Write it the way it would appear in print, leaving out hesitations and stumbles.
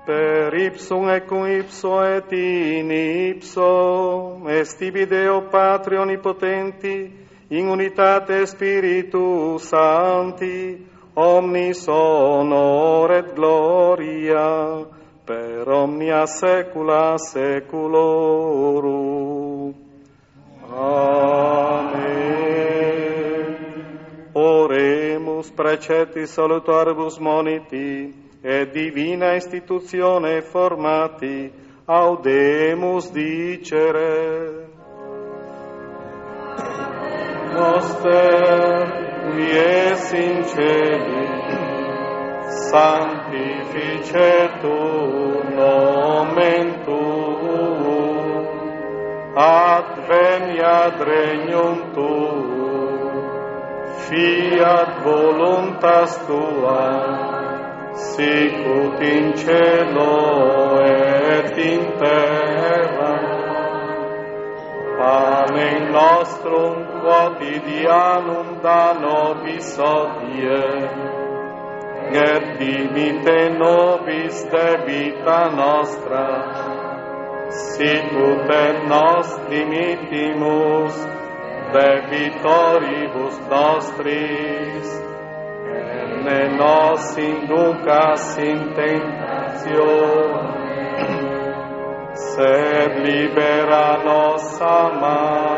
per ipsum et cum ipso et in ipso, est ibi Deo Patria Onnipotenti, in unitate Spiritus Sancti, omnis honor et gloria, per omnia saecula saeculorum. Amen. Oremus preceptis salutaribus moniti, et divina institutione formati, audemus dicere. Noster, qui es in celi, sanctificetur nomen tuum, adveniat regnum tuum, fiat voluntas tua, sicut in cielo et in terra. Panem nostrum quotidianum da nobis hodie, et dimite nobis debita nostra, sicut et nos dimitimus debitoribus nostris, ne nos inducas in tentatione, sed libera nos a male.